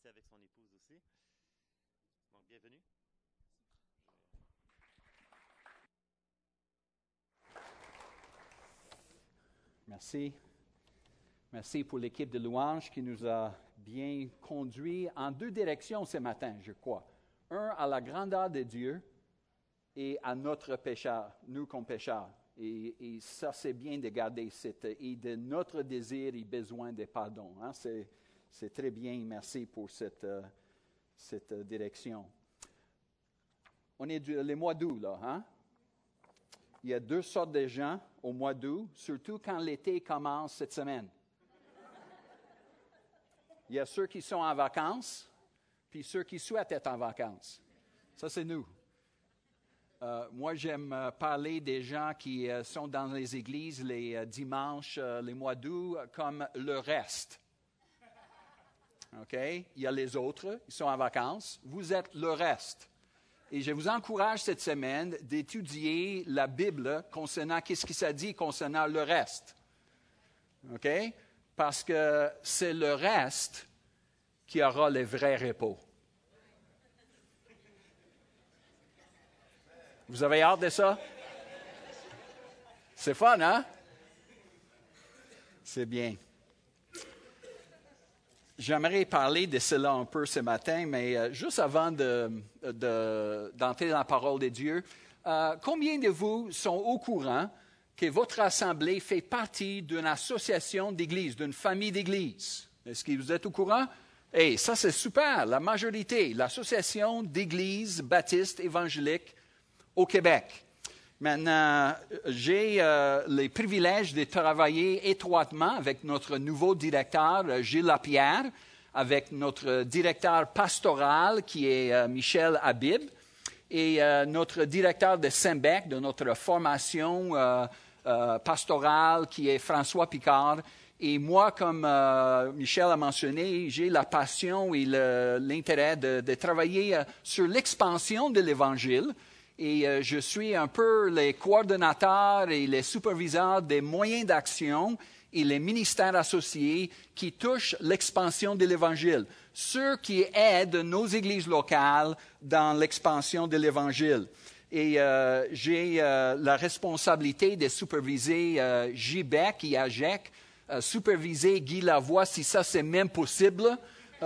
ici avec son épouse aussi. Donc, bienvenue. Merci. Merci pour l'équipe de louange qui nous a bien conduits en deux directions ce matin, je crois. Un, à la grandeur de Dieu et à notre pécheur, nous comme pécheurs. Et ça, c'est bien de garder et de notre désir et besoin de pardon. Hein? C'est très bien, merci pour cette direction. On est le mois d'août, là, hein? Il y a deux sortes de gens au mois d'août, surtout quand l'été commence cette semaine. Il y a ceux qui sont en vacances, puis ceux qui souhaitent être en vacances. Ça, c'est nous. Moi, j'aime parler des gens qui sont dans les églises les dimanches, les mois d'août, comme le reste. OK? Il y a les autres, ils sont en vacances. Vous êtes le reste. Et je vous encourage cette semaine d'étudier la Bible concernant qu'est-ce qui ça dit concernant le reste. OK? Parce que c'est le reste qui aura le vrai repos. Vous avez hâte de ça? C'est fun, hein? C'est bien. J'aimerais parler de cela un peu ce matin, mais juste avant d'entrer dans la parole de Dieu, combien de vous sont au courant que votre assemblée fait partie d'une association d'églises, d'une famille d'églises? Est-ce que vous êtes au courant? Hey, ça c'est super, la majorité, l'association d'églises baptistes évangéliques au Québec. Maintenant, j'ai le privilège de travailler étroitement avec notre nouveau directeur, Gilles Lapierre, avec notre directeur pastoral, qui est Michel Habib, et notre directeur de SEMBEC, de notre formation pastorale, qui est François Picard. Et moi, comme Michel a mentionné, j'ai la passion et l'intérêt de travailler sur l'expansion de l'Évangile. Et je suis un peu les coordonnateurs et les superviseurs des moyens d'action et les ministères associés qui touchent l'expansion de l'Évangile, ceux qui aident nos églises locales dans l'expansion de l'Évangile. Et j'ai la responsabilité de superviser JBEC et AGEC, superviser Guy Lavoie, si ça c'est même possible.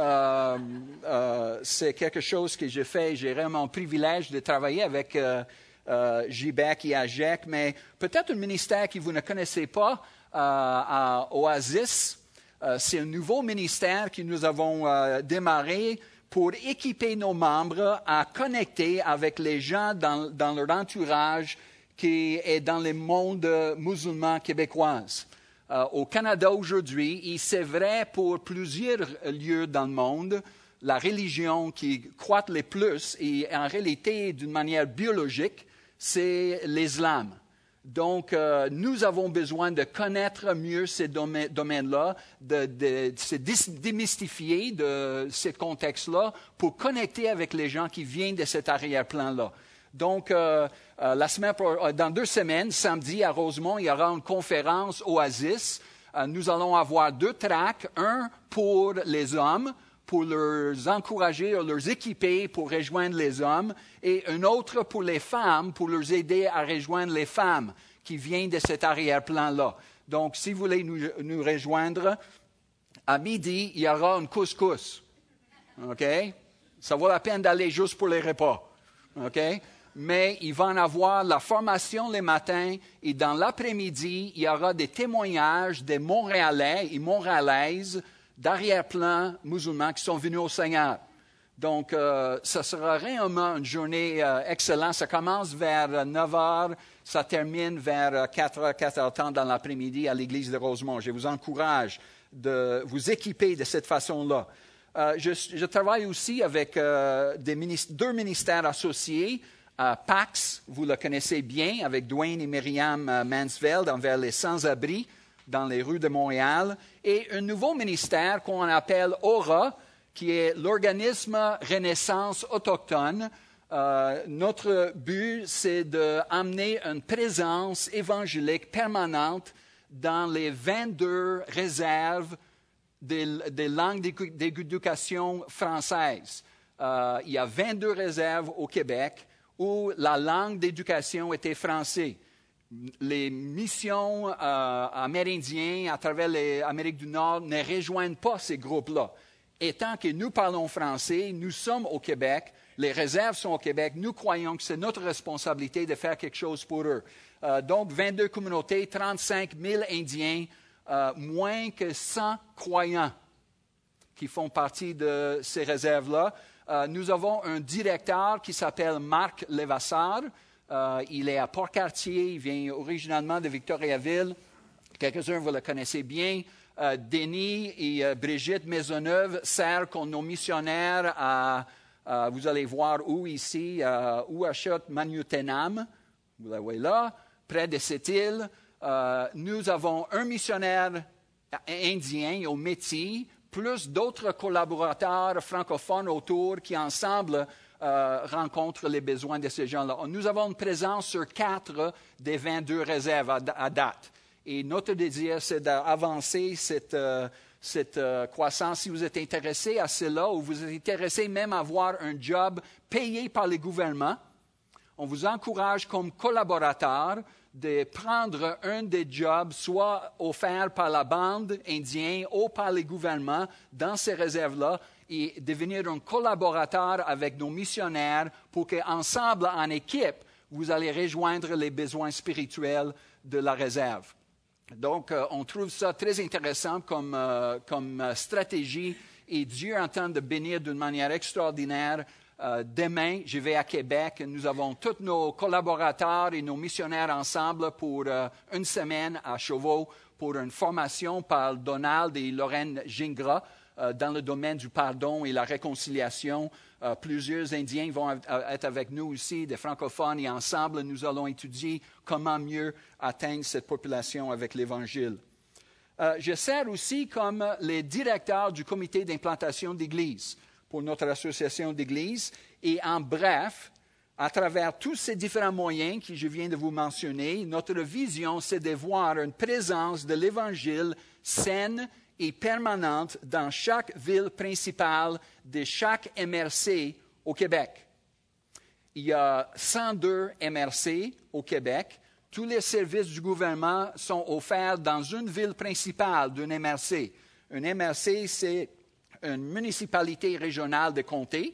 C'est quelque chose que j'ai fait. J'ai vraiment le privilège de travailler avec JBEC et AGEC, mais peut-être un ministère que vous ne connaissez pas, à Oasis. C'est un nouveau ministère que nous avons démarré pour équiper nos membres à connecter avec les gens dans leur entourage qui est dans le monde musulman québécois. Au Canada aujourd'hui, et c'est vrai pour plusieurs lieux dans le monde, la religion qui croît le plus, et en réalité d'une manière biologique, c'est l'islam. Donc, nous avons besoin de connaître mieux ces domaines-là, de se démystifier de ce contexte-là pour connecter avec les gens qui viennent de cet arrière-plan-là. Donc, dans 2 semaines, samedi à Rosemont, il y aura une conférence Oasis. Nous allons avoir 2 tracts, un pour les hommes, pour les encourager, les équiper pour rejoindre les hommes, et un autre pour les femmes, pour les aider à rejoindre les femmes qui viennent de cet arrière-plan-là. Donc, si vous voulez nous rejoindre, à midi, il y aura une couscous. OK? Ça vaut la peine d'aller juste pour les repas. OK? Mais il va en avoir la formation le matin et dans l'après-midi, il y aura des témoignages des Montréalais et Montréalaises d'arrière-plan musulmans qui sont venus au Seigneur. Donc, ça sera réellement une journée excellente. Ça commence vers 9 h, ça termine vers 4 h, 4h30 dans l'après-midi à l'église de Rosemont. Je vous encourage de vous équiper de cette façon-là. Je travaille aussi avec 2 ministères associés. PAX, vous le connaissez bien, avec Dwayne et Myriam Mansfeld envers les sans-abri dans les rues de Montréal, et un nouveau ministère qu'on appelle Aura, qui est l'organisme Renaissance autochtone. Notre but, c'est d'amener une présence évangélique permanente dans les 22 réserves des langues d'éducation française. Il y a 22 réserves au Québec où la langue d'éducation était français. Les missions amérindiennes à travers l'Amérique du Nord ne rejoignent pas ces groupes-là. Étant que nous parlons français, nous sommes au Québec, les réserves sont au Québec, nous croyons que c'est notre responsabilité de faire quelque chose pour eux. Donc, 22 communautés, 35 000 Indiens, moins que 100 croyants qui font partie de ces réserves-là. Nous avons un directeur qui s'appelle Marc Levasseur. Il est à Port-Cartier, il vient originalement de Victoriaville. Quelques-uns, vous le connaissez bien. Denis et Brigitte Maisonneuve servent comme nos missionnaires vous allez voir où ici, Ouachot Manutenam, vous la voyez là, près de cette île. Nous avons un missionnaire indien au Métis, plus d'autres collaborateurs francophones autour qui ensemble rencontrent les besoins de ces gens-là. Nous avons une présence sur 4 des 22 réserves à date. Et notre désir, c'est d'avancer cette croissance. Si vous êtes intéressé à cela ou vous êtes intéressé même à avoir un job payé par le gouvernement, on vous encourage comme collaborateur de prendre un des jobs, soit offert par la bande indienne ou par le gouvernement dans ces réserves-là, et devenir un collaborateur avec nos missionnaires pour qu'ensemble, en équipe, vous allez rejoindre les besoins spirituels de la réserve. Donc, on trouve ça très intéressant comme stratégie et Dieu entend de bénir d'une manière extraordinaire. Demain, je vais à Québec. Nous avons tous nos collaborateurs et nos missionnaires ensemble pour une semaine à Chauveau pour une formation par Donald et Lorraine Gingras dans le domaine du pardon et la réconciliation. Plusieurs Indiens vont être avec nous aussi, des francophones, et ensemble, nous allons étudier comment mieux atteindre cette population avec l'Évangile. Je sers aussi comme le directeur du comité d'implantation d'église pour notre association d'église. Et en bref, à travers tous ces différents moyens que je viens de vous mentionner, notre vision, c'est de voir une présence de l'Évangile saine et permanente dans chaque ville principale de chaque MRC au Québec. Il y a 102 MRC au Québec. Tous les services du gouvernement sont offerts dans une ville principale d'une MRC. Une MRC, c'est une municipalité régionale de comté.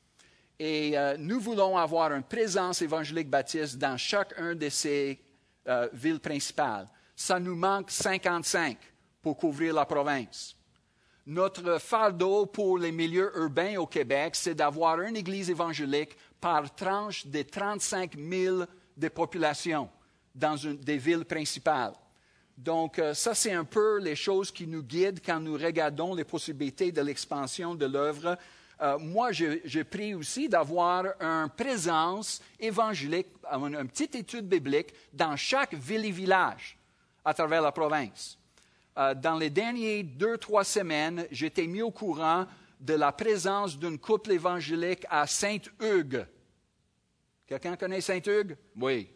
Et nous voulons avoir une présence évangélique baptiste dans chacune de ces villes principales. Ça nous manque 55 pour couvrir la province. Notre fardeau pour les milieux urbains au Québec, c'est d'avoir une église évangélique par tranche de 35 000 de population dans des villes principales. Donc, ça, c'est un peu les choses qui nous guident quand nous regardons les possibilités de l'expansion de l'œuvre. Moi, je prie aussi d'avoir une présence évangélique, une petite étude biblique dans chaque ville et village à travers la province. Dans les dernières 2-3 semaines, j'étais mis au courant de la présence d'une couple évangélique à Saint-Hugues. Quelqu'un connaît Saint-Hugues? Oui.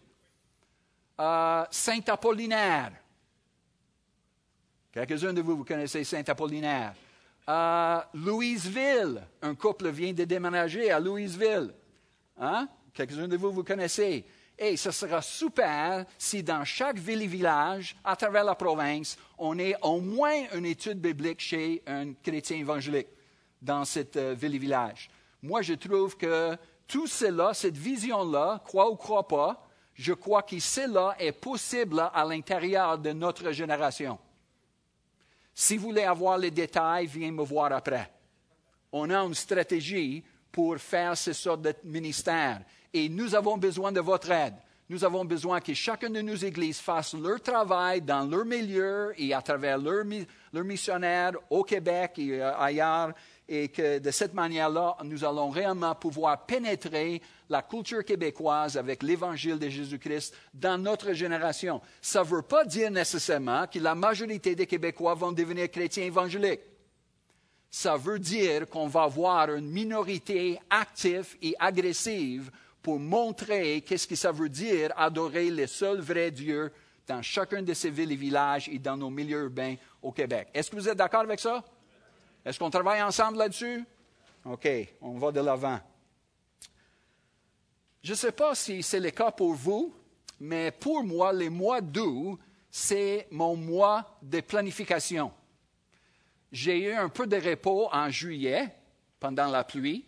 Saint-Apollinaire. Quelques-uns de vous connaissez Saint-Apollinaire. Louisville. Un couple vient de déménager à Louisville. Hein? Quelques-uns de vous connaissez. Et ce sera super si dans chaque ville et village, à travers la province, on ait au moins une étude biblique chez un chrétien évangélique dans cette ville et village. Moi, je trouve que tout cela, cette vision-là, crois ou crois pas, je crois que cela est possible à l'intérieur de notre génération. Si vous voulez avoir les détails, viens me voir après. On a une stratégie pour faire ce sort de ministère. Et nous avons besoin de votre aide. Nous avons besoin que chacune de nos églises fasse leur travail dans leur milieu et à travers leurs missionnaires au Québec et ailleurs. Et que de cette manière-là, nous allons réellement pouvoir pénétrer la culture québécoise avec l'Évangile de Jésus-Christ dans notre génération. Ça ne veut pas dire nécessairement que la majorité des Québécois vont devenir chrétiens évangéliques. Ça veut dire qu'on va avoir une minorité active et agressive pour montrer qu'est-ce que ça veut dire adorer le seul vrai Dieu dans chacun de ces villes et villages et dans nos milieux urbains au Québec. Est-ce que vous êtes d'accord avec ça? Est-ce qu'on travaille ensemble là-dessus? OK, on va de l'avant. Je ne sais pas si c'est le cas pour vous, mais pour moi, les mois d'août, c'est mon mois de planification. J'ai eu un peu de repos en juillet, pendant la pluie,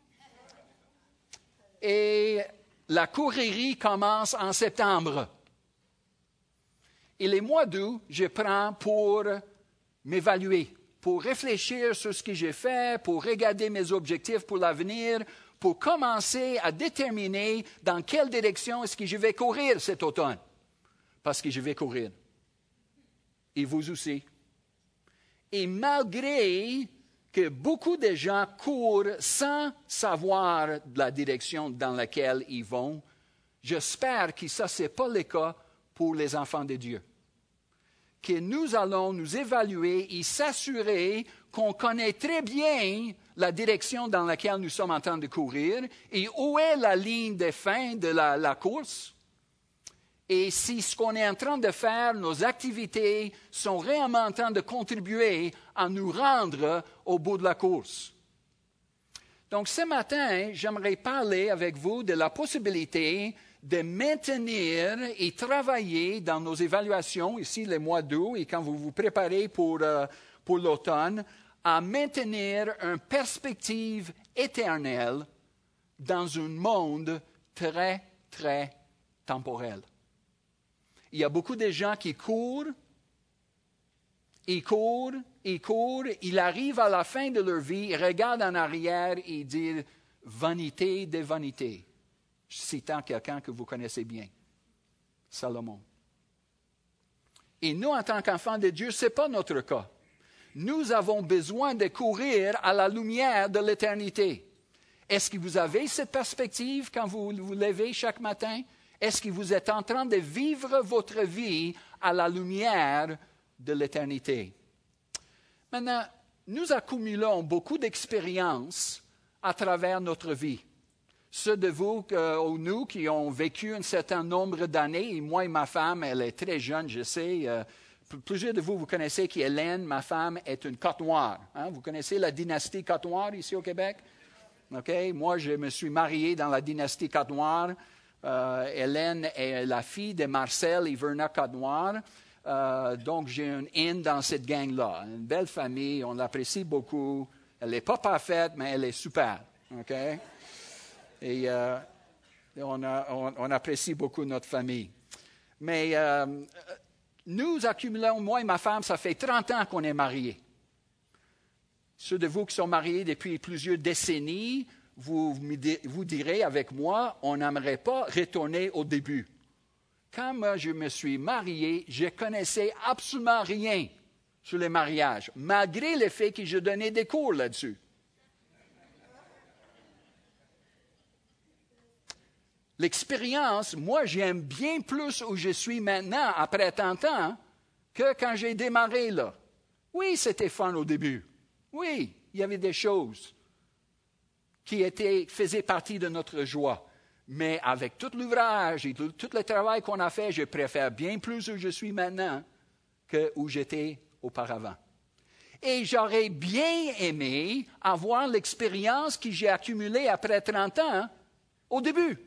et la courririe commence en septembre. Et les mois d'août, je prends pour m'évaluer, pour réfléchir sur ce que j'ai fait, pour regarder mes objectifs pour l'avenir, pour commencer à déterminer dans quelle direction est-ce que je vais courir cet automne. Parce que je vais courir. Et vous aussi. Et malgré que beaucoup de gens courent sans savoir la direction dans laquelle ils vont, j'espère que ça, ce n'est pas le cas pour les enfants de Dieu. Que nous allons nous évaluer et s'assurer qu'on connaît très bien la direction dans laquelle nous sommes en train de courir et où est la ligne de fin de la course. Et si ce qu'on est en train de faire, nos activités, sont réellement en train de contribuer à nous rendre au bout de la course. Donc ce matin, j'aimerais parler avec vous de la possibilité de maintenir et travailler dans nos évaluations, ici les mois d'août, et quand vous vous préparez pour l'automne, à maintenir une perspective éternelle dans un monde très, très temporel. Il y a beaucoup de gens qui courent, ils arrivent à la fin de leur vie, ils regardent en arrière et disent « vanité de vanité », citant quelqu'un que vous connaissez bien, Salomon. Et nous, en tant qu'enfants de Dieu, ce n'est pas notre cas. Nous avons besoin de courir à la lumière de l'éternité. Est-ce que vous avez cette perspective quand vous vous levez chaque matin? Est-ce que vous êtes en train de vivre votre vie à la lumière de l'éternité? Maintenant, nous accumulons beaucoup d'expériences à travers notre vie. Ceux de vous ou nous qui ont vécu un certain nombre d'années, et moi et ma femme, elle est très jeune, je sais. Plusieurs de vous connaissez qu'Hélène, ma femme, est une Côte-Noire. Hein? Vous connaissez la dynastie Côte-Noire ici au Québec? Okay? Moi, je me suis marié dans la dynastie Côte-Noire. Hélène est la fille de Marcel et Verna Côte-Noire. Donc, j'ai une haine dans cette gang-là. Une belle famille, on l'apprécie beaucoup. Elle n'est pas parfaite, mais elle est super. Okay? Et on apprécie beaucoup notre famille. Mais nous accumulons, moi et ma femme, ça fait 30 ans qu'on est mariés. Ceux de vous qui sont mariés depuis plusieurs décennies, vous direz avec moi, on n'aimerait pas retourner au début. Quand moi, je me suis marié, je ne connaissais absolument rien sur les mariages, malgré le fait que je donnais des cours là-dessus. L'expérience, moi, j'aime bien plus où je suis maintenant, après tant de temps, que quand j'ai démarré là. Oui, c'était fun au début. Oui, il y avait des choses qui faisaient partie de notre joie. Mais avec tout l'ouvrage et tout le travail qu'on a fait, je préfère bien plus où je suis maintenant que où j'étais auparavant. Et j'aurais bien aimé avoir l'expérience que j'ai accumulée après 30 ans au début.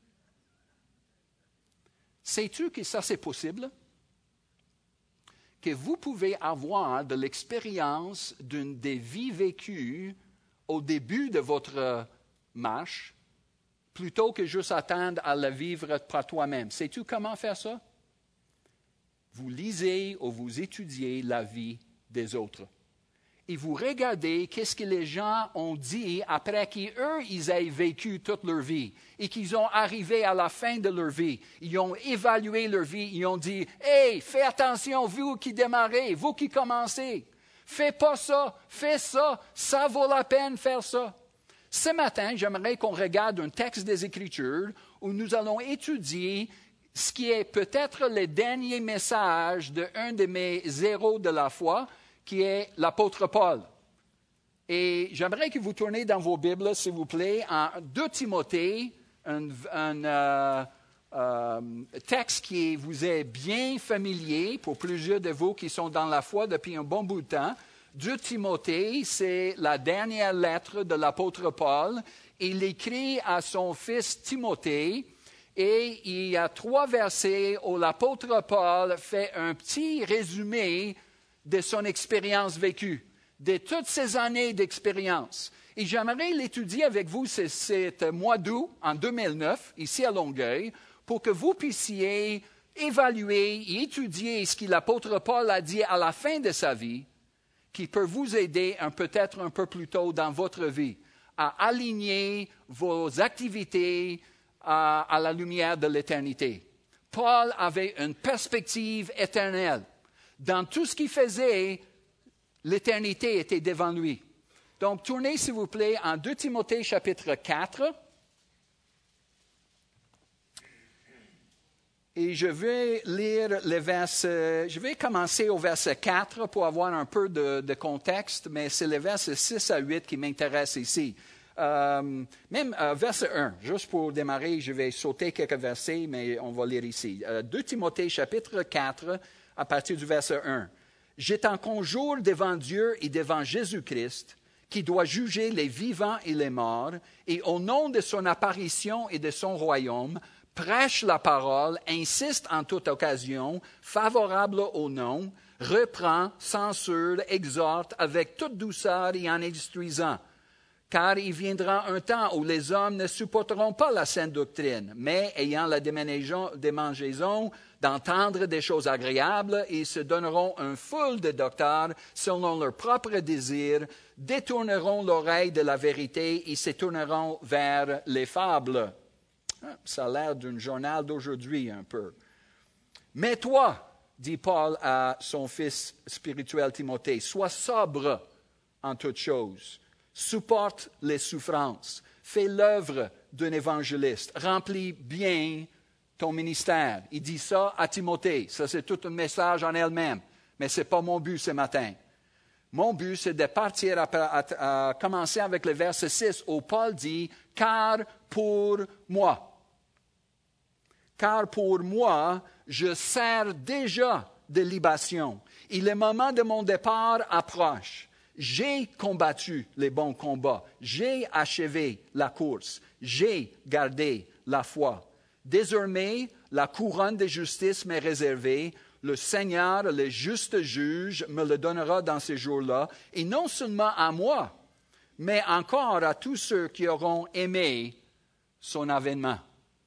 Sais-tu que ça, c'est possible? Que vous pouvez avoir de l'expérience des vies vécues au début de votre marche, plutôt que juste attendre à la vivre par toi-même. Sais-tu comment faire ça? Vous lisez ou vous étudiez la vie des autres. Et vous regardez qu'est-ce que les gens ont dit après qu'eux, ils aient vécu toute leur vie et qu'ils ont arrivé à la fin de leur vie. Ils ont évalué leur vie, ils ont dit « Hey, fais attention, vous qui démarrez, vous qui commencez. Fais pas ça, fais ça, ça vaut la peine de faire ça. » Ce matin, j'aimerais qu'on regarde un texte des Écritures où nous allons étudier ce qui est peut-être le dernier message d'un de mes héros de la foi, qui est l'apôtre Paul. Et j'aimerais que vous tourniez dans vos Bibles, s'il vous plaît, en 2 Timothée, un texte qui vous est bien familier pour plusieurs de vous qui sont dans la foi depuis un bon bout de temps. 2 Timothée, c'est la dernière lettre de l'apôtre Paul. Il écrit à son fils Timothée et il y a 3 versets où l'apôtre Paul fait un petit résumé de son expérience vécue, de toutes ces années d'expérience. Et j'aimerais l'étudier avec vous ce mois d'août en 2009, ici à Longueuil, pour que vous puissiez évaluer et étudier ce que l'apôtre Paul a dit à la fin de sa vie, qui peut vous aider peut-être un peu plus tôt dans votre vie à aligner vos activités à la lumière de l'éternité. Paul avait une perspective éternelle. Dans tout ce qu'il faisait, l'éternité était devant lui. Donc, tournez, s'il vous plaît, en 2 Timothée, chapitre 4. Et je vais lire les versets. Je vais commencer au verset 4 pour avoir un peu de contexte, mais c'est les versets 6 à 8 qui m'intéressent ici. Verset 1, juste pour démarrer, je vais sauter quelques versets, mais on va lire ici. 2 Timothée, chapitre 4, à partir du verset 1. « Je t'en conjure devant Dieu et devant Jésus-Christ, qui doit juger les vivants et les morts, et au nom de son apparition et de son royaume, prêche la parole, insiste en toute occasion, favorable au nom, reprend, censure, exhorte avec toute douceur et en instruisant. Car il viendra un temps où les hommes ne supporteront pas la saine doctrine, mais ayant la démangeaison d'entendre des choses agréables, ils se donneront un foule de docteurs selon leur propre désir, détourneront l'oreille de la vérité et se tourneront vers les fables. Ça a l'air d'un journal d'aujourd'hui un peu. Mais toi, dit Paul à son fils spirituel Timothée, sois sobre en toutes choses, supporte les souffrances, fais l'œuvre d'un évangéliste, remplis bien ton ministère. Il dit ça à Timothée. Ça, c'est tout un message en elle-même, mais ce n'est pas mon but ce matin. Mon but, c'est de partir à commencer avec le verset 6 où Paul dit « Car pour moi ». Car pour moi, je sers déjà de libation, et le moment de mon départ approche. J'ai combattu les bons combats, j'ai achevé la course, j'ai gardé la foi. Désormais, la couronne de justice m'est réservée, le Seigneur, le juste juge, me le donnera dans ces jours-là, et non seulement à moi, mais encore à tous ceux qui auront aimé son avènement.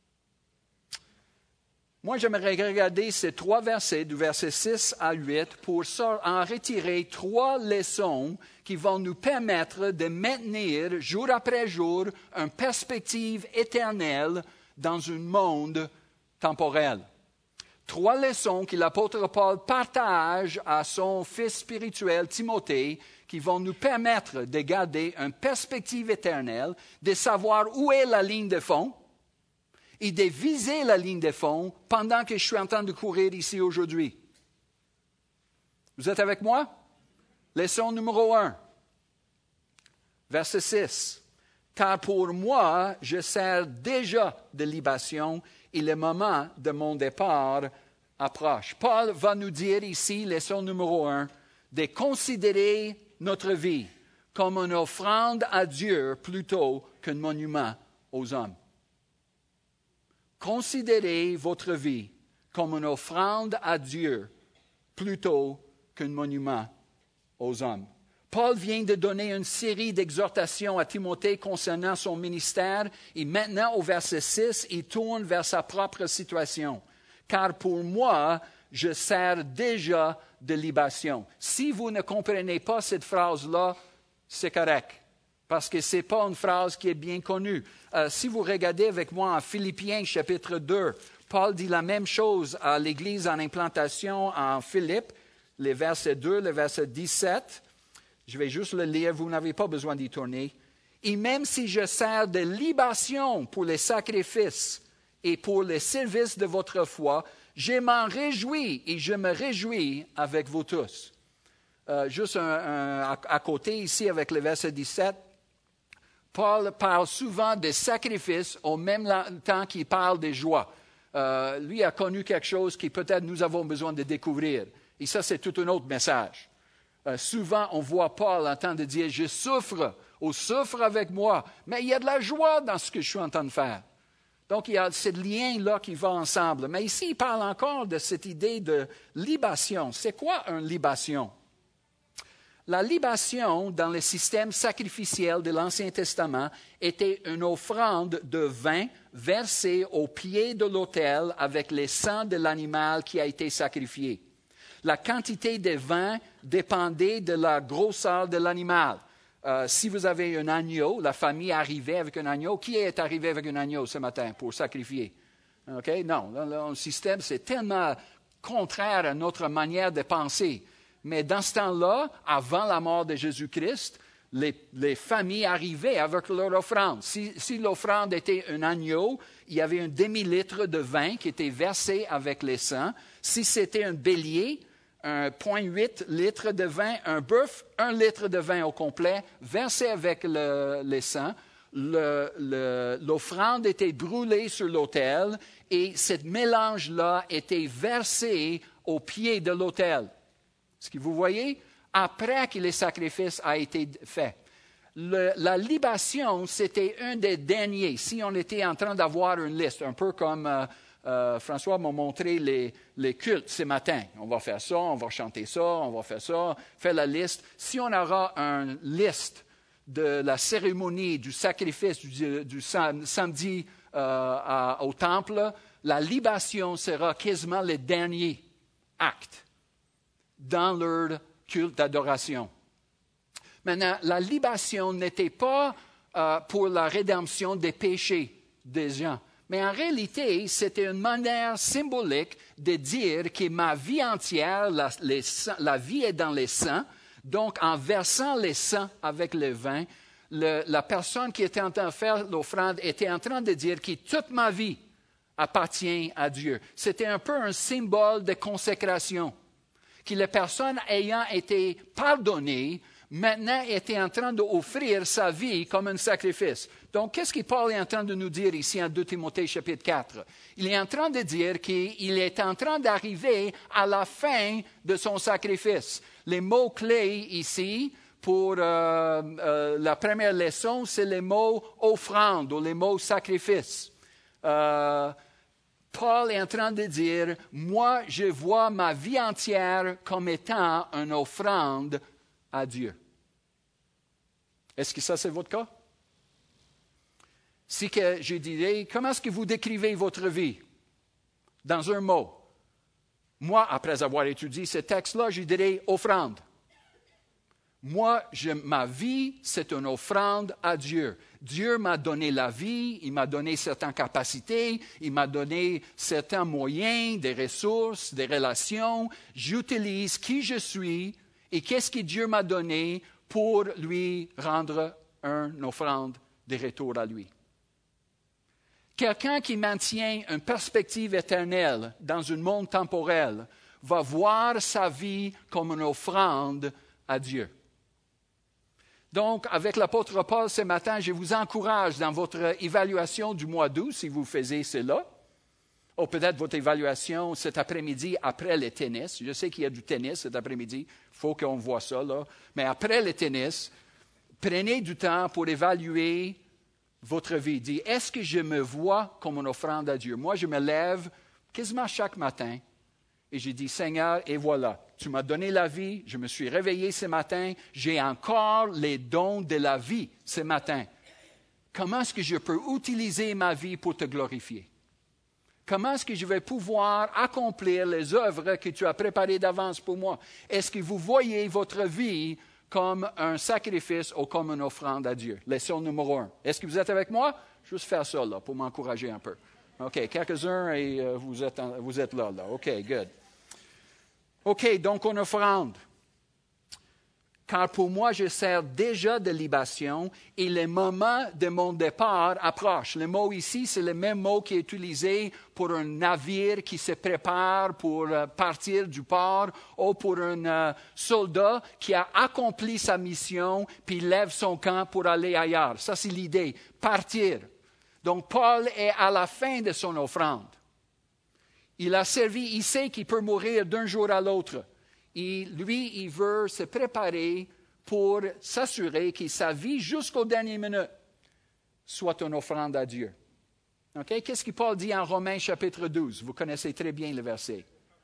Moi, j'aimerais regarder ces 3 versets, du verset 6 à 8, pour en retirer 3 leçons qui vont nous permettre de maintenir, jour après jour, une perspective éternelle dans un monde temporel. 3 leçons que l'apôtre Paul partage à son fils spirituel, Timothée, qui vont nous permettre de garder une perspective éternelle, de savoir où est la ligne de fond, et de viser la ligne de fond pendant que je suis en train de courir ici aujourd'hui. Vous êtes avec moi? Leçon numéro 1, verset 6. « Car pour moi, je sers déjà de libation et le moment de mon départ approche. » Paul va nous dire ici, leçon numéro 1, de considérer notre vie comme une offrande à Dieu plutôt qu'un monument aux hommes. Considérez votre vie comme une offrande à Dieu plutôt qu'un monument aux hommes. Paul vient de donner une série d'exhortations à Timothée concernant son ministère et maintenant au verset 6, il tourne vers sa propre situation. « Car pour moi, je sers déjà de libation. » Si vous ne comprenez pas cette phrase-là, c'est correct. Parce que ce n'est pas une phrase qui est bien connue. Si vous regardez avec moi en Philippiens chapitre 2, Paul dit la même chose à l'Église en implantation en Philippe, les versets 2, le verset 17. Je vais juste le lire, vous n'avez pas besoin d'y tourner. « Et même si je sers de libation pour les sacrifices et pour le service de votre foi, je m'en réjouis et je me réjouis avec vous tous. » Juste à côté ici avec le verset 17, Paul parle souvent des sacrifices au même temps qu'il parle des joies. Lui a connu quelque chose que peut-être nous avons besoin de découvrir. Et ça, c'est tout un autre message. Souvent, on voit Paul en train de dire « Je souffre » ou « Souffre avec moi », mais il y a de la joie dans ce que je suis en train de faire. Donc, il y a ce lien-là qui va ensemble. Mais ici, il parle encore de cette idée de libation. C'est quoi une libation? La libation, dans le système sacrificiel de l'Ancien Testament, était une offrande de vin versée au pied de l'autel avec le sang de l'animal qui a été sacrifié. La quantité de vin dépendait de la grosseur de l'animal. Si vous avez un agneau, la famille arrivait avec un agneau. Qui est arrivé avec un agneau ce matin pour sacrifier? Okay? Non, le système, c'est tellement contraire à notre manière de penser. Mais dans ce temps-là, avant la mort de Jésus-Christ, les familles arrivaient avec leur offrande. Si l'offrande était un agneau, il y avait un demi-litre de vin qui était versé avec les sang. Si c'était un bélier, 1,8 litre de vin, un bœuf, 1 litre de vin au complet, versé avec les sang. L'offrande était brûlée sur l'autel et ce mélange-là était versé au pied de l'autel. Est-ce que vous voyez? Après que le sacrifice a été fait. La libation, c'était un des derniers. Si on était en train d'avoir une liste, un peu comme François m'a montré les cultes ce matin. On va faire ça, on va chanter ça, on va faire ça, faire la liste. Si on aura une liste de la cérémonie, du sacrifice du samedi au temple, la libation sera quasiment le dernier acte dans leur culte d'adoration. Maintenant, la libation n'était pas pour la rédemption des péchés des gens, mais en réalité, c'était une manière symbolique de dire que ma vie entière, la vie est dans les sangs, donc en versant les sangs avec le vin, la personne qui était en train de faire l'offrande était en train de dire que toute ma vie appartient à Dieu. C'était un peu un symbole de consécration. Que la personne ayant été pardonnée, maintenant était en train d'offrir sa vie comme un sacrifice. Donc, qu'est-ce que Paul est en train de nous dire ici en 2 Timothée chapitre 4? Il est en train de dire qu'il est en train d'arriver à la fin de son sacrifice. Les mots-clés ici pour la première leçon, c'est les mots offrande ou les mots sacrifice. Paul est en train de dire, moi, je vois ma vie entière comme étant une offrande à Dieu. Est-ce que ça, c'est votre cas? Si que je dirais, comment est-ce que vous décrivez votre vie? Dans un mot. Moi, après avoir étudié ce texte-là, je dirais offrande. Moi, ma vie, c'est une offrande à Dieu. Dieu m'a donné la vie, il m'a donné certaines capacités, il m'a donné certains moyens, des ressources, des relations. J'utilise qui je suis et qu'est-ce que Dieu m'a donné pour lui rendre une offrande de retour à lui. Quelqu'un qui maintient une perspective éternelle dans un monde temporel va voir sa vie comme une offrande à Dieu. Donc, avec l'apôtre Paul ce matin, je vous encourage dans votre évaluation du mois d'août, si vous faisiez cela, ou peut-être votre évaluation cet après-midi après le tennis. Je sais qu'il y a du tennis cet après-midi, il faut qu'on voit ça, là. Mais après le tennis, prenez du temps pour évaluer votre vie. Dites, est-ce que je me vois comme une offrande à Dieu? Moi, je me lève quasiment chaque matin et je dis, Seigneur, et voilà, tu m'as donné la vie, je me suis réveillé ce matin, j'ai encore les dons de la vie ce matin. Comment est-ce que je peux utiliser ma vie pour te glorifier? Comment est-ce que je vais pouvoir accomplir les œuvres que tu as préparées d'avance pour moi? Est-ce que vous voyez votre vie comme un sacrifice ou comme une offrande à Dieu? Leçon numéro 1. Est-ce que vous êtes avec moi? Juste faire ça là, pour m'encourager un peu. OK, quelques-uns et vous êtes là. OK, good. OK, donc on offrande. Car pour moi, je sers déjà de libation et le moment de mon départ approche. Le mot ici, c'est le même mot qui est utilisé pour un navire qui se prépare pour partir du port ou pour un soldat qui a accompli sa mission puis lève son camp pour aller ailleurs. Ça, c'est l'idée, partir. Donc, Paul est à la fin de son offrande. Il a servi, il sait qu'il peut mourir d'un jour à l'autre. Et lui, il veut se préparer pour s'assurer que sa vie, jusqu'aux dernières minutes, soit une offrande à Dieu. Okay? Qu'est-ce que Paul dit en Romains chapitre 12? Vous connaissez très bien le verset.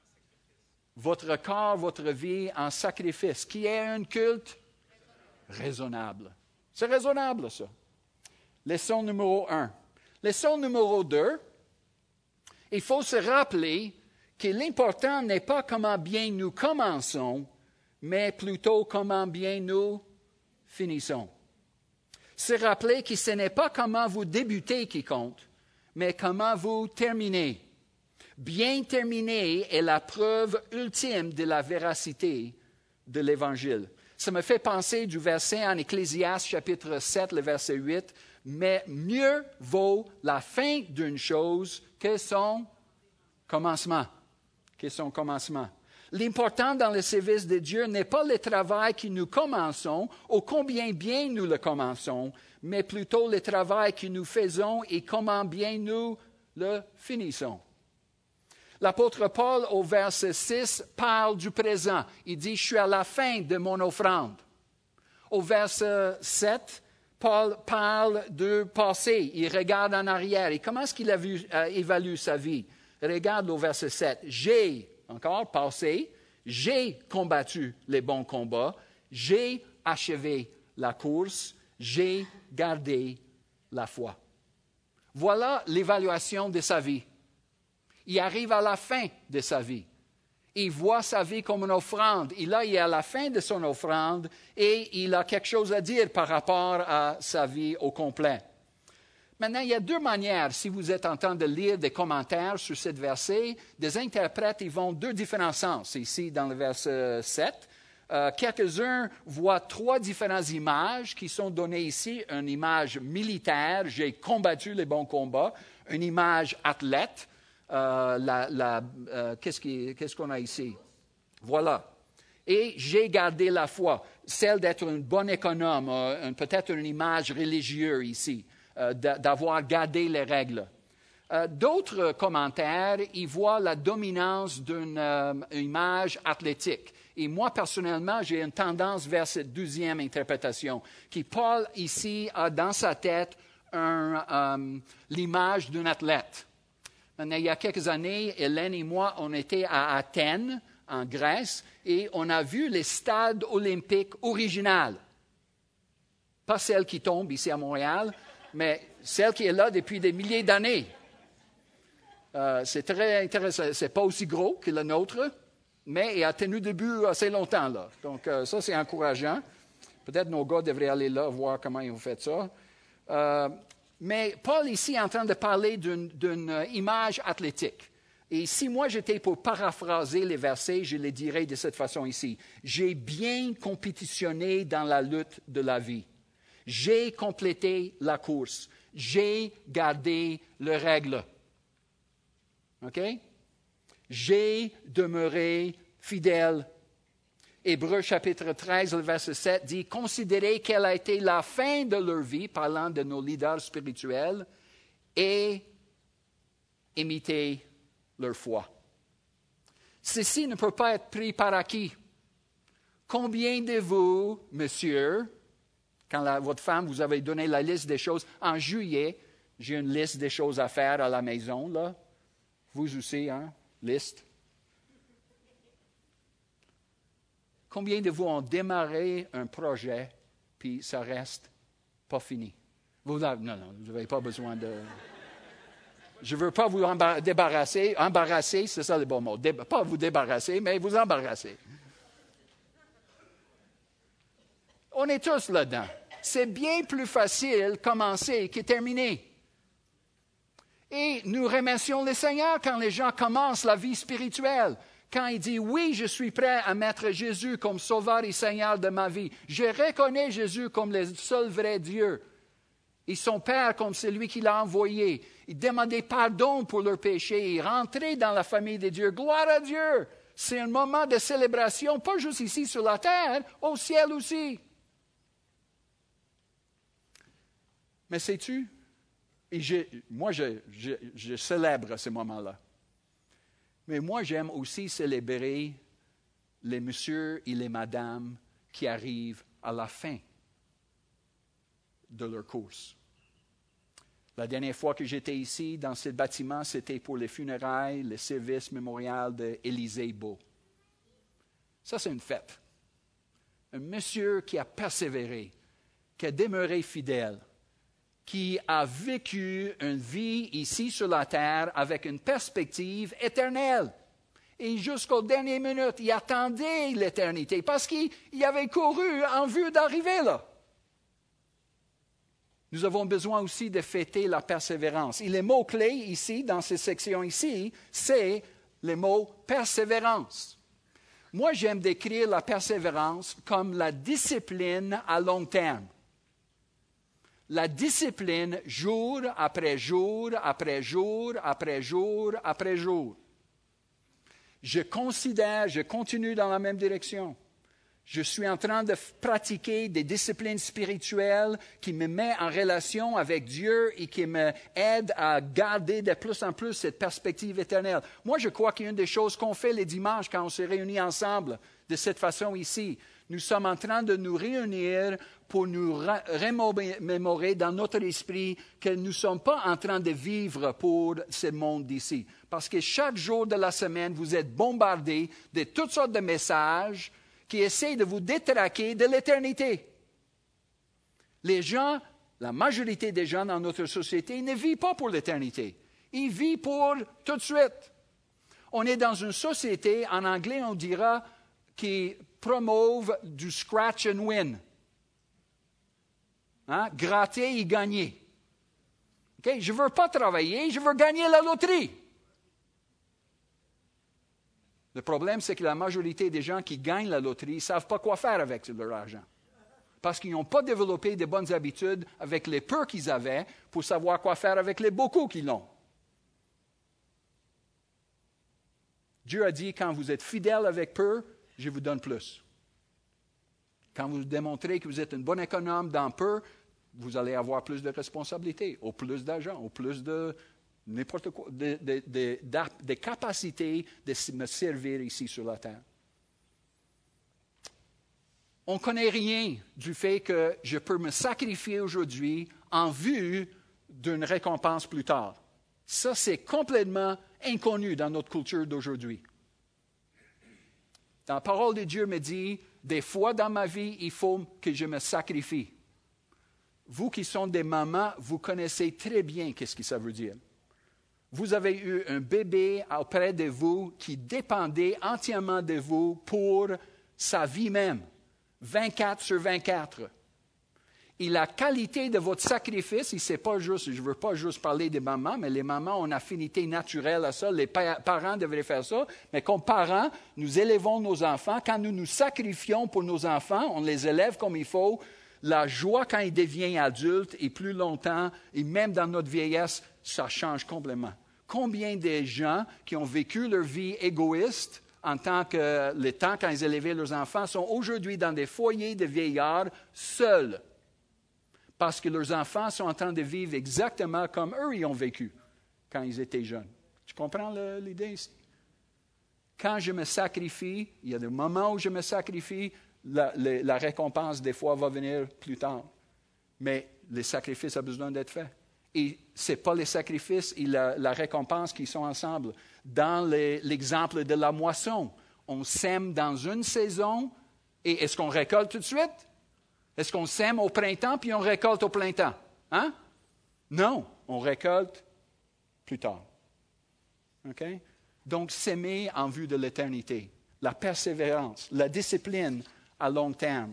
Votre corps, votre vie en sacrifice, qui est un culte raisonnable. C'est raisonnable, ça. Leçon numéro 1. Leçon numéro 2. Il faut se rappeler que l'important n'est pas comment bien nous commençons, mais plutôt comment bien nous finissons. Se rappeler que ce n'est pas comment vous débutez qui compte, mais comment vous terminez. Bien terminer est la preuve ultime de la véracité de l'Évangile. Ça me fait penser du verset en Ecclésiaste, chapitre 7, le verset 8, « Mais mieux vaut la fin d'une chose que son commencement. » Que son commencement. L'important dans le service de Dieu n'est pas le travail que nous commençons ou combien bien nous le commençons, mais plutôt le travail que nous faisons et comment bien nous le finissons. L'apôtre Paul, au verset 6, parle du présent. Il dit, « Je suis à la fin de mon offrande. » Au verset 7, Paul parle du passé. Il regarde en arrière. Et comment est-ce qu'il évalue sa vie? Regarde au verset 7. « J'ai, encore, passé, j'ai combattu les bons combats, j'ai achevé la course, j'ai gardé la foi. » Voilà l'évaluation de sa vie. Il arrive à la fin de sa vie. Il voit sa vie comme une offrande. Et là, il est à la fin de son offrande et il a quelque chose à dire par rapport à sa vie au complet. Maintenant, il y a deux manières, si vous êtes en train de lire des commentaires sur ce verset, des interprètes, ils vont deux différents sens. Ici, dans le verset 7, quelques-uns voient trois différentes images qui sont données ici. Une image militaire, j'ai combattu les bons combats. Une image athlète. Qu'est-ce qu'on a ici? Voilà. Et j'ai gardé la foi, celle d'être un bon économe, peut-être une image religieuse ici, d'avoir gardé les règles. D'autres commentaires, ils voient la dominance d'une image athlétique. Et moi, personnellement, j'ai une tendance vers cette deuxième interprétation, qui Paul, ici, a dans sa tête l'image d'un athlète. Maintenant, il y a quelques années, Hélène et moi, on était à Athènes, en Grèce, et on a vu les stades olympiques originales. Pas celle qui tombe ici à Montréal, mais celle qui est là depuis des milliers d'années. C'est très intéressant. C'est pas aussi gros que le nôtre, mais il a tenu debout assez longtemps, là. Donc, ça, c'est encourageant. Peut-être nos gars devraient aller là, voir comment ils ont fait ça. Mais Paul ici est en train de parler d'une image athlétique. Et si moi j'étais pour paraphraser les versets, je les dirais de cette façon ici. J'ai bien compétitionné dans la lutte de la vie. J'ai complété la course. J'ai gardé les règles. OK? J'ai demeuré fidèle. Hébreux chapitre 13, le verset 7 dit « Considérez quelle a été la fin de leur vie, parlant de nos leaders spirituels, et imitez leur foi. » Ceci ne peut pas être pris par acquis. Combien de vous, monsieur, quand votre femme vous avait donné la liste des choses, en juillet, j'ai une liste des choses à faire à la maison, là. Vous aussi, hein, liste. Combien de vous ont démarré un projet, puis ça reste pas fini? Non, vous n'avez pas besoin de... Je ne veux pas vous débarrasser. Embarrasser, c'est ça le bon mot. Pas vous débarrasser, mais vous embarrasser. On est tous là-dedans. C'est bien plus facile commencer que terminer. Et nous remercions le Seigneur quand les gens commencent la vie spirituelle. Quand il dit, oui, je suis prêt à mettre Jésus comme sauveur et Seigneur de ma vie. Je reconnais Jésus comme le seul vrai Dieu. Et son Père comme celui qui l'a envoyé. Il demandait pardon pour leurs péchés. Il rentrait dans la famille de Dieu. Gloire à Dieu! C'est un moment de célébration, pas juste ici sur la terre, au ciel aussi. Mais sais-tu, et moi je célèbre ce moment-là. Mais moi, j'aime aussi célébrer les messieurs et les madames qui arrivent à la fin de leur course. La dernière fois que j'étais ici, dans ce bâtiment, c'était pour les funérailles, le service mémorial d'Élisée Beau. Ça, c'est une fête. Un monsieur qui a persévéré, qui a demeuré fidèle, qui a vécu une vie ici sur la terre avec une perspective éternelle. Et jusqu'aux dernières minutes, il attendait l'éternité parce qu'il avait couru en vue d'arriver là. Nous avons besoin aussi de fêter la persévérance. Et les mots-clés ici, dans ces sections ici, c'est les mots persévérance. Moi, j'aime décrire la persévérance comme la discipline à long terme. La discipline jour après jour, après jour, après jour, après jour. Je continue dans la même direction. Je suis en train de pratiquer des disciplines spirituelles qui me mettent en relation avec Dieu et qui m'aident à garder de plus en plus cette perspective éternelle. Moi, je crois qu'une des choses qu'on fait les dimanches quand on se réunit ensemble de cette façon ici, nous sommes en train de nous réunir pour nous remémorer dans notre esprit que nous ne sommes pas en train de vivre pour ce monde d'ici. Parce que chaque jour de la semaine, vous êtes bombardés de toutes sortes de messages qui essaient de vous détraquer de l'éternité. Les gens, la majorité des gens dans notre société ne vivent pas pour l'éternité. Ils vivent pour tout de suite. On est dans une société, en anglais on dira, qui promouve du scratch and win. Hein? Gratter et gagner. Okay? Je ne veux pas travailler, je veux gagner la loterie. Le problème, c'est que la majorité des gens qui gagnent la loterie ne savent pas quoi faire avec leur argent. Parce qu'ils n'ont pas développé de bonnes habitudes avec les peu qu'ils avaient pour savoir quoi faire avec les beaucoup qu'ils ont. Dieu a dit, quand vous êtes fidèle avec peu, je vous donne plus. Quand vous démontrez que vous êtes un bon économe dans peu, vous allez avoir plus de responsabilités, ou plus d'argent, ou plus de n'importe quoi, de capacité de me servir ici sur la terre. On ne connaît rien du fait que je peux me sacrifier aujourd'hui en vue d'une récompense plus tard. Ça, c'est complètement inconnu dans notre culture d'aujourd'hui. La parole de Dieu me dit, des fois dans ma vie, il faut que je me sacrifie. Vous qui sont des mamans, vous connaissez très bien ce que ça veut dire. Vous avez eu un bébé auprès de vous qui dépendait entièrement de vous pour sa vie même, 24 sur 24. Et la qualité de votre sacrifice, c'est pas juste, je ne veux pas juste parler des mamans, mais les mamans ont une affinité naturelle à ça, les parents devraient faire ça, mais comme parents, nous élevons nos enfants. Quand nous nous sacrifions pour nos enfants, on les élève comme il faut, la joie quand ils deviennent adultes et plus longtemps, et même dans notre vieillesse, ça change complètement. Combien de gens qui ont vécu leur vie égoïste en tant que le temps quand ils élevaient leurs enfants sont aujourd'hui dans des foyers de vieillards seuls parce que leurs enfants sont en train de vivre exactement comme eux ils ont vécu quand ils étaient jeunes. Tu comprends l'idée ici? Quand je me sacrifie, il y a des moments où je me sacrifie, la récompense des fois va venir plus tard. Mais le sacrifice a besoin d'être fait. Et ce n'est pas les sacrifices et la récompense qui sont ensemble. Dans l'exemple de la moisson, on sème dans une saison et est-ce qu'on récolte tout de suite? Est-ce qu'on sème au printemps puis on récolte au printemps? Hein? Non, on récolte plus tard. Okay? Donc, s'aimer en vue de l'éternité, la persévérance, la discipline à long terme.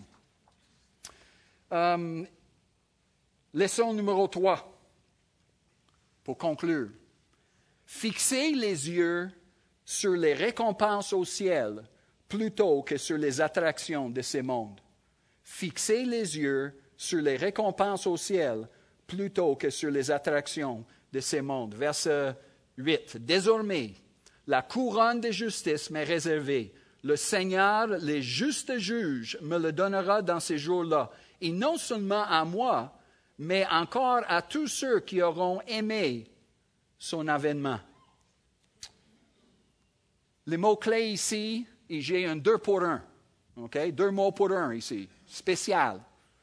Leçon numéro 3. Pour conclure, fixez les yeux sur les récompenses au ciel plutôt que sur les attractions de ces mondes. Fixez les yeux sur les récompenses au ciel plutôt que sur les attractions de ces mondes. Verset 8. Désormais, la couronne de justice m'est réservée. Le Seigneur, le juste juge, me le donnera dans ces jours-là. Et non seulement à moi, mais encore à tous ceux qui auront aimé son avènement. Les mots-clés ici, et j'ai un 2 pour 1. Okay? 2 mots pour 1 ici. Spécial.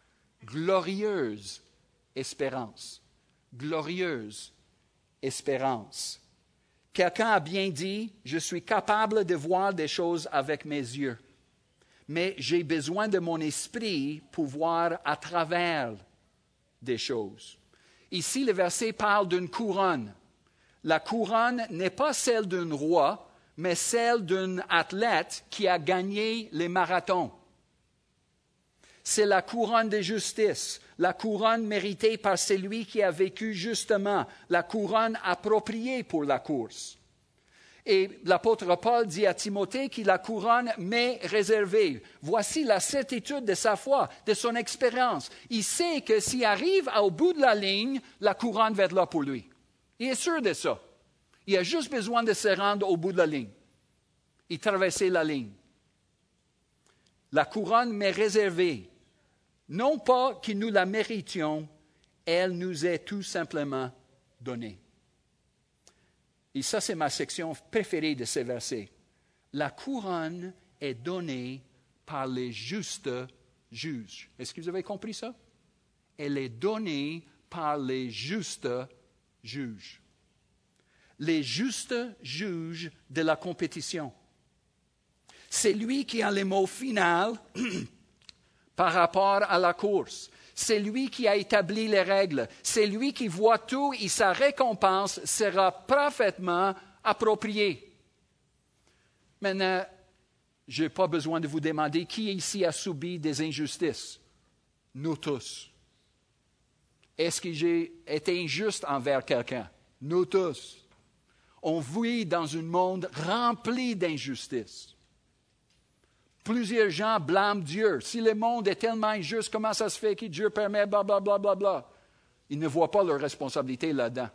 Glorieuse espérance. Glorieuse espérance. Quelqu'un a bien dit, je suis capable de voir des choses avec mes yeux, mais j'ai besoin de mon esprit pour voir à travers des choses. Ici, le verset parle d'une couronne. La couronne n'est pas celle d'un roi, mais celle d'un athlète qui a gagné les marathons. C'est la couronne de justice, la couronne méritée par celui qui a vécu justement, la couronne appropriée pour la course. Et l'apôtre Paul dit à Timothée que la couronne m'est réservée. Voici la certitude de sa foi, de son expérience. Il sait que s'il arrive au bout de la ligne, la couronne va être là pour lui. Il est sûr de ça. Il a juste besoin de se rendre au bout de la ligne et traverser la ligne. La couronne m'est réservée. Non pas que nous la méritions, elle nous est tout simplement donnée. Et ça, c'est ma section préférée de ces versets. La couronne est donnée par les justes juges. Est-ce que vous avez compris ça? Elle est donnée par les justes juges. Les justes juges de la compétition. C'est lui qui a le mot final par rapport à la course. C'est lui qui a établi les règles. C'est lui qui voit tout et sa récompense sera parfaitement appropriée. Maintenant, je n'ai pas besoin de vous demander qui ici a subi des injustices. Nous tous. Est-ce que j'ai été injuste envers quelqu'un? Nous tous. On vit dans un monde rempli d'injustices. Plusieurs gens blâment Dieu. Si le monde est tellement injuste, comment ça se fait que Dieu permet blablabla? Bla, bla, bla. Ils ne voient pas leur responsabilité là-dedans.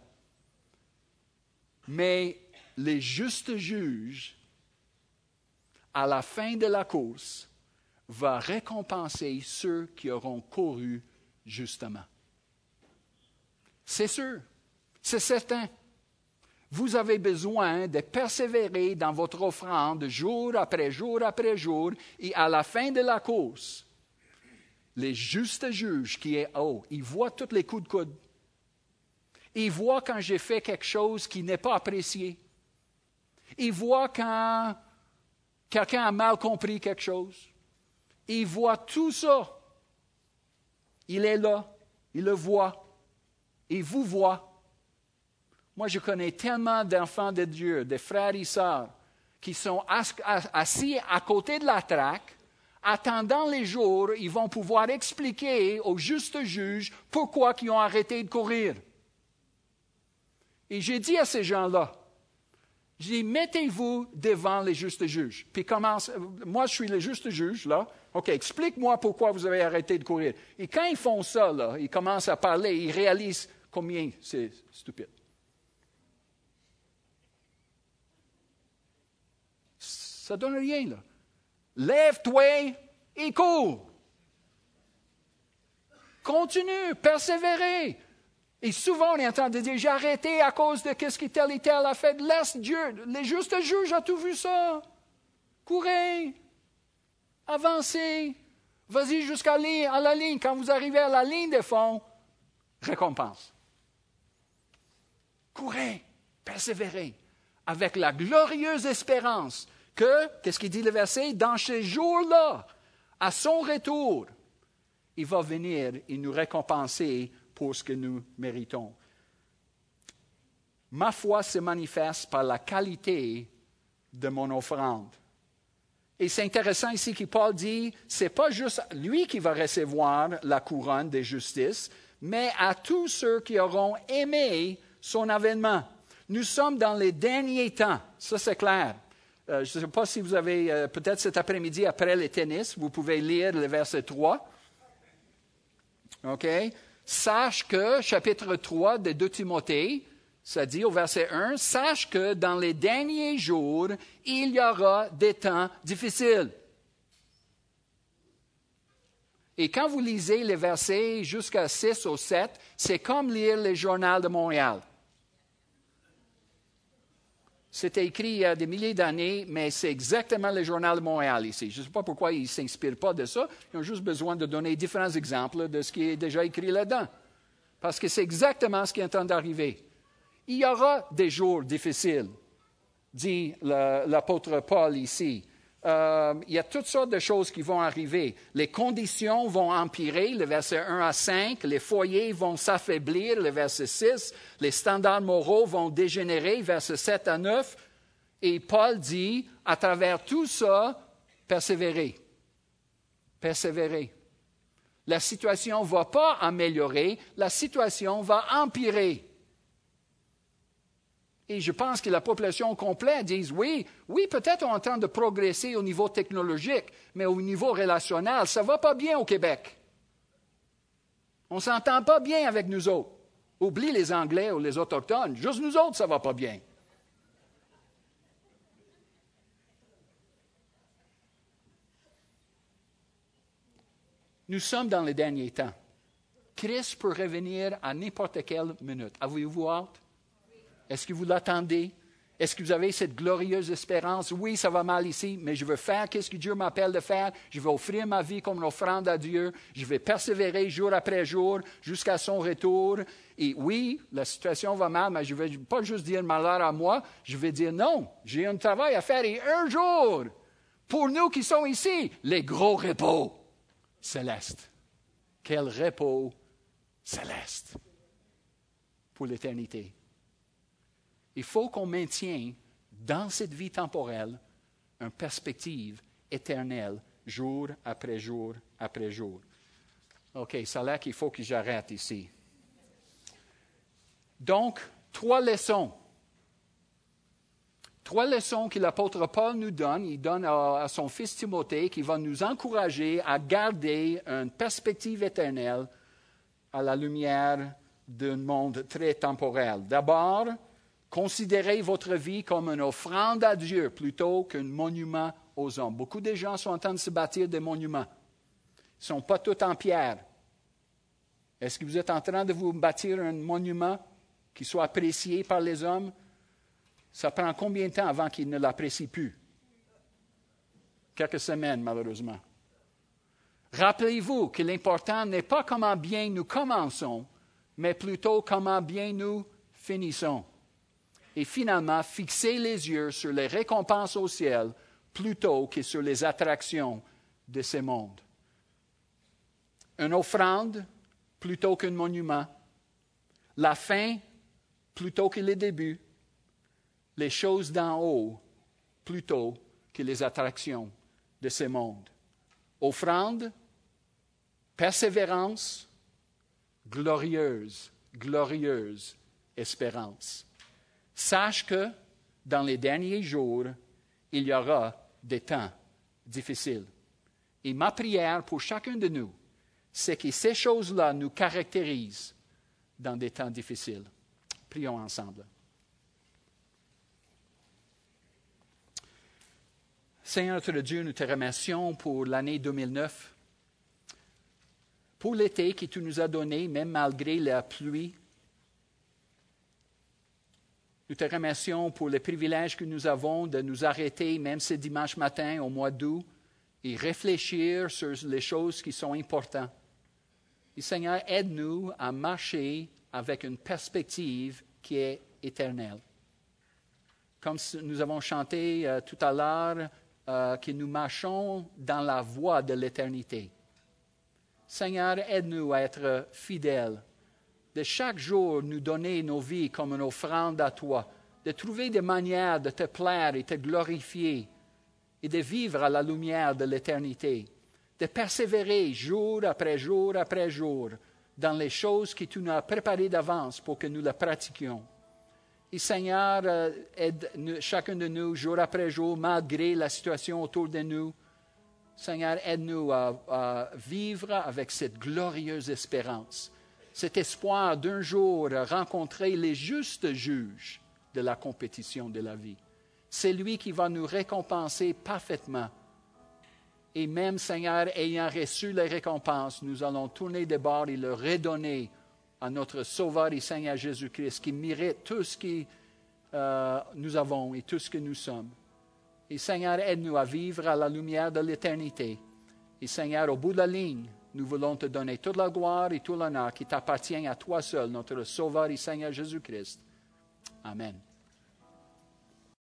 Mais les justes juges, à la fin de la course, vont récompenser ceux qui auront couru justement. C'est sûr, c'est certain. Vous avez besoin de persévérer dans votre offrande jour après jour après jour, et à la fin de la course, les justes juges qui est haut, ils voient tous les coups de coude. Ils voient quand j'ai fait quelque chose qui n'est pas apprécié. Ils voient quand quelqu'un a mal compris quelque chose. Ils voient tout ça. Il est là, il le voit, il vous voit. Moi, je connais tellement d'enfants de Dieu, de frères et sœurs, qui sont assis à côté de la traque, attendant les jours, ils vont pouvoir expliquer au juste juge pourquoi ils ont arrêté de courir. Et j'ai dit à ces gens-là, j'ai dit, mettez-vous devant les justes juges. Puis moi, je suis le juste juge, là. OK, explique-moi pourquoi vous avez arrêté de courir. Et quand ils font ça, là, ils commencent à parler, ils réalisent combien c'est stupide. Ça ne donne rien, là. Lève-toi et cours. Continue, persévérez. Et souvent, on est en train de dire, j'ai arrêté à cause de ce que tel et tel a fait. Laisse Dieu. Les justes juges ont tout vu ça. Courez. Avancez. Vas-y jusqu'à la ligne. Quand vous arrivez à la ligne de fond, récompense. Courez. Persévérez. Avec la glorieuse espérance qu'est-ce qu'il dit le verset? Dans ces jours-là, à son retour, il va venir et nous récompenser pour ce que nous méritons. Ma foi se manifeste par la qualité de mon offrande. Et c'est intéressant ici que Paul dit, ce n'est pas juste lui qui va recevoir la couronne de justice, mais à tous ceux qui auront aimé son avènement. Nous sommes dans les derniers temps, ça c'est clair. Je ne sais pas si vous avez, peut-être cet après-midi, après le tennis, vous pouvez lire le verset 3. OK? Sache que, chapitre 3 de 2 Timothée, ça dit au verset 1, sache que dans les derniers jours, il y aura des temps difficiles. Et quand vous lisez les versets jusqu'à 6 ou 7, c'est comme lire le Journal de Montréal. C'était écrit il y a des milliers d'années, mais c'est exactement le Journal de Montréal ici. Je ne sais pas pourquoi ils ne s'inspirent pas de ça. Ils ont juste besoin de donner différents exemples de ce qui est déjà écrit là-dedans. Parce que c'est exactement ce qui est en train d'arriver. Il y aura des jours difficiles, dit l'apôtre Paul ici. Il y a toutes sortes de choses qui vont arriver. Les conditions vont empirer, le verset 1 à 5. Les foyers vont s'affaiblir, le verset 6. Les standards moraux vont dégénérer, verset 7 à 9. Et Paul dit, à travers tout ça, persévérez. Persévérez. La situation ne va pas améliorer, la situation va empirer. Et je pense que la population complète dit, oui, peut-être on est en train de progresser au niveau technologique, mais au niveau relationnel, ça ne va pas bien au Québec. On ne s'entend pas bien avec nous autres. Oublie les Anglais ou les Autochtones, juste nous autres, ça ne va pas bien. Nous sommes dans les derniers temps. Christ peut revenir à n'importe quelle minute. Avez-vous hâte? Est-ce que vous l'attendez? Est-ce que vous avez cette glorieuse espérance? Oui, ça va mal ici, mais je veux faire ce que Dieu m'appelle de faire. Je vais offrir ma vie comme une offrande à Dieu. Je vais persévérer jour après jour jusqu'à son retour. Et oui, la situation va mal, mais je ne vais pas juste dire malheur à moi. Je vais dire non, j'ai un travail à faire et un jour, pour nous qui sommes ici, les gros repos célestes. Quel repos céleste pour l'éternité. Il faut qu'on maintienne dans cette vie temporelle une perspective éternelle, jour après jour après jour. OK, ça a l'air qu'il faut que j'arrête ici. Donc, 3 leçons. 3 leçons que l'apôtre Paul nous donne. Il donne à son fils Timothée qui va nous encourager à garder une perspective éternelle à la lumière d'un monde très temporel. D'abord, considérez votre vie comme une offrande à Dieu plutôt qu'un monument aux hommes. Beaucoup de gens sont en train de se bâtir des monuments. Ils ne sont pas tous en pierre. Est-ce que vous êtes en train de vous bâtir un monument qui soit apprécié par les hommes? Ça prend combien de temps avant qu'ils ne l'apprécient plus? Quelques semaines, malheureusement. Rappelez-vous que l'important n'est pas comment bien nous commençons, mais plutôt comment bien nous finissons. Et finalement, fixez les yeux sur les récompenses au ciel plutôt que sur les attractions de ce monde. Une offrande plutôt qu'un monument. La fin plutôt que le début. Les choses d'en haut plutôt que les attractions de ce monde. Offrande, persévérance, glorieuse espérance. Sache que dans les derniers jours, il y aura des temps difficiles. Et ma prière pour chacun de nous, c'est que ces choses-là nous caractérisent dans des temps difficiles. Prions ensemble. Seigneur notre Dieu, nous te remercions pour l'année 2009, pour l'été que tu nous as donné, même malgré la pluie. Nous te remercions pour le privilège que nous avons de nous arrêter, même ce dimanche matin au mois d'août, et réfléchir sur les choses qui sont importantes. Et Seigneur, aide-nous à marcher avec une perspective qui est éternelle. Comme nous avons chanté tout à l'heure, que nous marchons dans la voie de l'éternité. Seigneur, aide-nous à être fidèles, de chaque jour nous donner nos vies comme une offrande à toi, de trouver des manières de te plaire et te glorifier et de vivre à la lumière de l'éternité, de persévérer jour après jour après jour dans les choses que tu nous as préparées d'avance pour que nous les pratiquions. Et Seigneur, aide chacun de nous jour après jour, malgré la situation autour de nous. Seigneur, aide-nous à vivre avec cette glorieuse espérance, cet espoir d'un jour rencontrer les justes juges de la compétition de la vie. C'est lui qui va nous récompenser parfaitement. Et même, Seigneur, ayant reçu les récompenses, nous allons tourner de bord et le redonner à notre Sauveur et Seigneur Jésus-Christ, qui mérite tout ce qui nous avons et tout ce que nous sommes. Et Seigneur, aide-nous à vivre à la lumière de l'éternité. Et Seigneur, au bout de la ligne, nous voulons te donner toute la gloire et tout l'honneur qui t'appartient à toi seul, notre Sauveur et Seigneur Jésus-Christ. Amen.